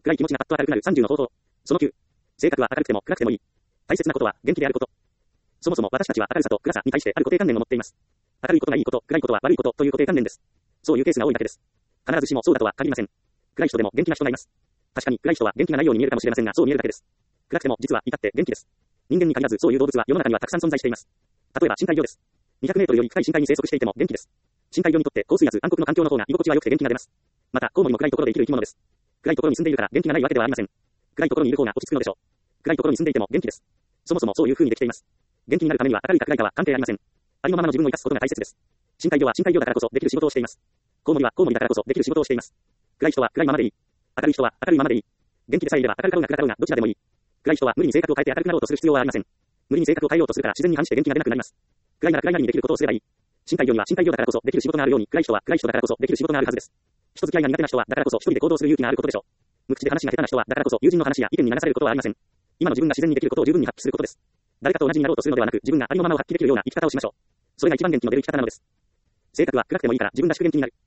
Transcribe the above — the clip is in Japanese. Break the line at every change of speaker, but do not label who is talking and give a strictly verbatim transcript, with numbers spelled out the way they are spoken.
暗い気持ちがパッと明るくなるさんじゅうの方法。そのきゅう。性格は明るくても暗くてもいい。大切なことは元気であること。そもそも私たちは明るさと暗さに対してある固定観念を持っています。明るいことがいいこと、暗いことは悪いことという固定観念です。そういうケースが多いだけです。必ずしもそうだとは限りません。暗い人でも元気な人がいます。確かに暗い人は元気がないように見えるかもしれませんが、そう見えるだけです。暗くても実は至って元気です。人間に限らずそういう動物は世の中にはたくさん存在しています。例えば深海魚です。にひゃくメートルより深い深海に生息していても元気です。深海魚にとって高水圧暗黒の環境の方が居心地は良くて元気が出ます。またコウモリも暗いところで生きる生き物です。暗いところに住んでいるから元気がないわけではありません。暗いところにいる方が落ち着くのでしょう。暗いところに住んでいても元気です。そもそもそういう風にできています。元気になるためには明るいか暗いかは関係ありません。ありのままの自分を生かすことが大切です。深海魚は深海魚だからこそできる仕事をしています。コウモリはコウモリだからこそできる仕事をしています。暗い人は暗いままでいい。明るい人は明るいままでいい。元気でさえいれば明るかろうが暗かろうがどちらでもいい。暗い人は無理に性格を変えて明るくなろうとする必要はありません。無理に性格を変えようとするから自然に反して元気が出なくなります。暗いなら暗いなりにできることをすればいい。深海魚には深海魚だからこそできる仕事があるように、暗い人は暗い人だからこそできる仕事があるはずです。人付き合いが苦手な人はだからこそ一人で行動する勇気があることでしょう。無口で話が下手な人はだからこそ友人の話や意見に流されることはありません。今の自分が自然にできることを十分に発揮することです。誰かと同じになろうとするのではなく、自分がありのままを発揮できるような生き方をしましょう。それが一番元気の出る生き方なのです。性格は暗くてもいいから自分らしく元気になる。